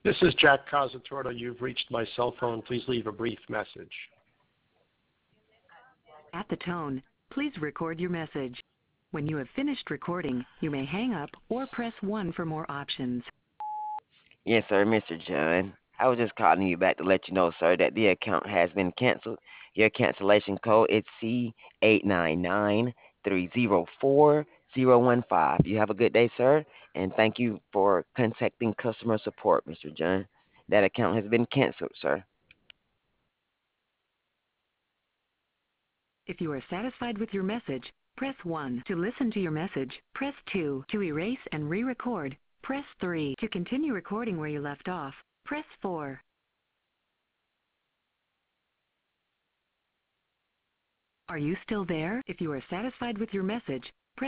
This is Jack Casatorto. You've reached my cell phone. Please leave a brief message. At the tone, please record your message. When you have finished recording, you may hang up or press 1 for more options. Yes, sir, Mr. John. I was just calling you back to let you know, sir, that the account has been canceled. Your cancellation code is C899304-015. You have a good day, sir, and thank you for contacting customer support, Mr. John. That account has been canceled, sir. If you are satisfied with your message, press 1 to listen to your message. Press 2 to erase and re-record. Press 3 to continue recording where you left off. Press 4. Are you still there? If you are satisfied with your message,